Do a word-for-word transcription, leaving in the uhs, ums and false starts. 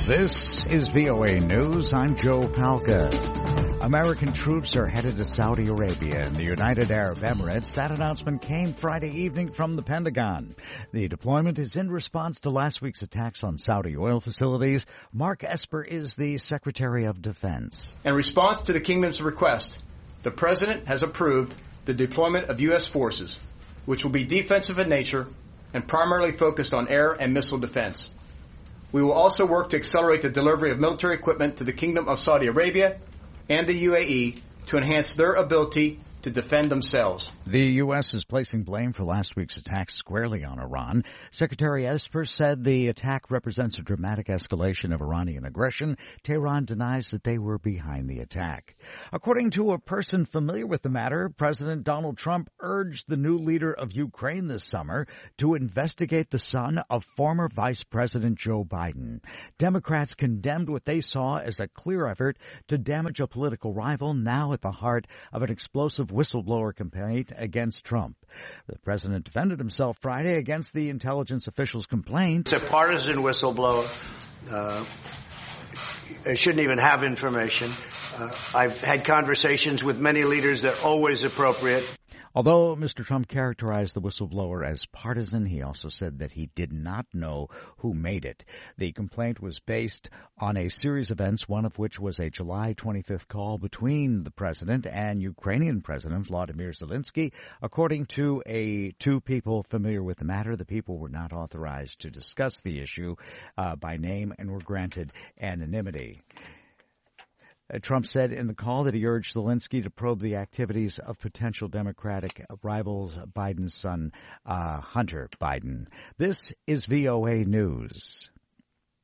This is V O A News. I'm Joe Palca. American troops are headed to Saudi Arabia and the United Arab Emirates. That announcement came Friday evening from the Pentagon. The deployment is in response to last week's attacks on Saudi oil facilities. Mark Esper is the Secretary of Defense. In response to the Kingdom's request, the President has approved the deployment of U S forces, which will be defensive in nature and primarily focused on air and missile defense. We will also work to accelerate the delivery of military equipment to the Kingdom of Saudi Arabia and the U A E to enhance their ability to defend themselves. The U S is placing blame for last week's attack squarely on Iran. Secretary Esper said the attack represents a dramatic escalation of Iranian aggression. Tehran denies that they were behind the attack. According to a person familiar with the matter, President Donald Trump urged the new leader of Ukraine this summer to investigate the son of former Vice President Joe Biden. Democrats condemned what they saw as a clear effort to damage a political rival now at the heart of an explosive whistleblower complaint against Trump. The president defended himself Friday against the intelligence official's complaint. It's a partisan whistleblower. Uh, they shouldn't even have information. Uh, I've had conversations with many leaders that are always appropriate. Although Mister Trump characterized the whistleblower as partisan, he also said that he did not know who made it. The complaint was based on a series of events, one of which was a July twenty-fifth call between the president and Ukrainian President Volodymyr Zelensky. According to a two people familiar with the matter, the people were not authorized to discuss the issue uh, by name and were granted anonymity. Trump said in the call that he urged Zelensky to probe the activities of potential Democratic rivals Biden's son, uh, Hunter Biden. This is V O A News.